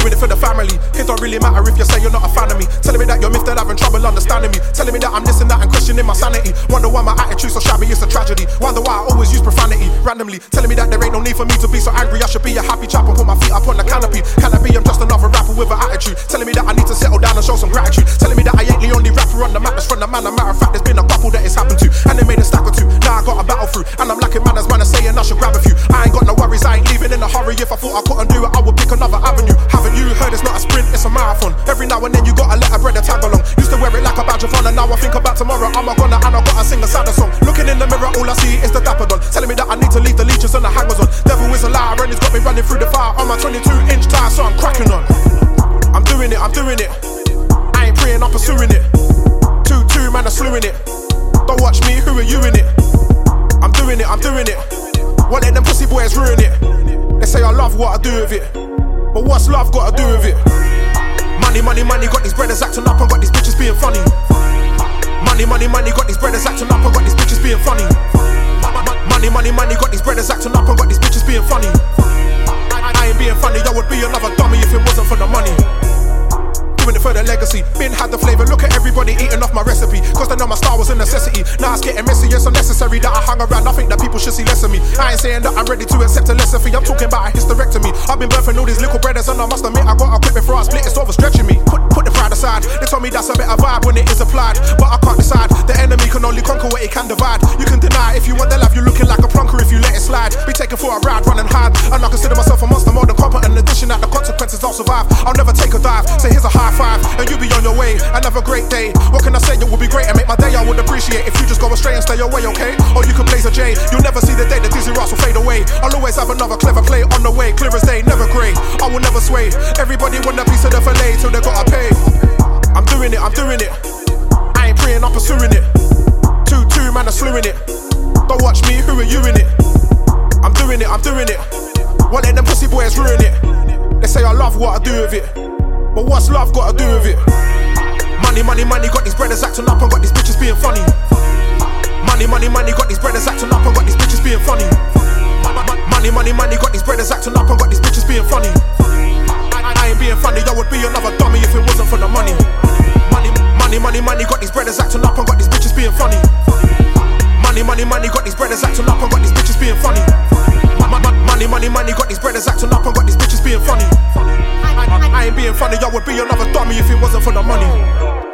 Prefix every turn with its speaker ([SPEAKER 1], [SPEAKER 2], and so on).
[SPEAKER 1] Doing it for the family. It don't really matter if you say you're not a fan of me. Telling me that you're miffed and having trouble understanding me. Telling me that I'm this and that and questioning my sanity. Wonder why my attitude's so shabby, it's a tragedy. Wonder why I always use profanity randomly. Telling me that there ain't no need for me to be so angry. I should be a happy chap and put my feet up on the canopy. Can I be? I'm just another rapper with an attitude. Telling me that I need to settle down and show some gratitude. Telling me that I ain't the only rapper on the map that's from the man. A matter of fact, there's been a couple that it's happened to, and they made a stack or two. Now I got a battle through, and I'm lacking manners. Man are saying I should grab a few. I ain't got no worries, I ain't leaving in a hurry. If I thought I couldn't do it, I would pick another avenue. Haven't you heard it's not a sprint, it's a marathon? Every now and then you gotta let a brother tag along. Used to wear it like a badge of honor. Now I think about tomorrow, I'm a goner and I gotta sing a sadder song. Looking in the mirror, all I see is the dapper don. Telling me that I need to leave the leeches and the hangers on. Devil is a liar and he's got me running through the fire on my 22-inch tire, so I'm cracking on. I'm doing it, I'm doing it. I ain't praying, I'm pursuing it. 2-2, man, I'm slewing it. Don't watch me, who are you in it? I'm doing it, I'm doing it. Won't let them pussy boys ruin it. They say I love what I do with it, but what's love got to do with it? Money, money, money, got these brothers acting up and got these bitches being funny. Money, money, money, got these brothers acting up and got these bitches being funny. Money, money, money, got these brothers acting up and got these bitches being funny. I ain't being funny, I would be another dummy if it wasn't for the money. Doing it for the legacy, been had the flavour. Look at everybody eating off my recipe, cause they know my style was a necessity. Now it's getting messy, it's unnecessary that I hang around. I think that people should see less of me. I ain't saying that I'm ready to accept a lesson fee. I'm talking about a hysterectomy. I've been birthing all these little brothers, and I must admit I gotta quit before I split. It's overstretching me. Put the pride aside. They told me that's a better vibe when it is applied, but I can't decide. The enemy can only conquer what it can divide. You can deny if you want the love, you looking like a plunker if you let it slide. Be taken for a ride, running hard, and I consider myself a monster more than competent. In addition that the consequences I'll survive. I'll never take a dive, so here's a high five, and you be on your way. Another great day. What can I say? It would be great and make my day. I would appreciate if you just go astray and stay away, okay? Or you can blaze a J. You'll never see the day the dizzy rocks will fade away. I'll always have another clever play on the way. Clear as day, never grey. I will never sway. Everybody want a piece of the fillet till they gotta pay. I'm doing it, I'm doing it. I ain't praying, I'm pursuing it. 2-2, man, I'm slewing it. Don't watch me, who are you in it? I'm doing it, I'm doing it. Won't let them pussy boys ruin it. They say I love what I do with it, but what's love got to do with it? Money, money, money, got these brothers acting up and got these bitches being funny. Money, money, money, got these brothers acting up and got these bitches being funny. Money, money, money, got these brothers acting up and got these bitches being funny. I ain't being funny, I would be another dummy if it wasn't for the money. Money, money, money, money, got these brothers acting up and got these bitches being funny. Money, money, money, got these brothers acting up and got these bitches being funny. Money, money, money, got these brothers acting up and got these bitches being funny. I ain't being funny, I would be another dummy if it wasn't for the money.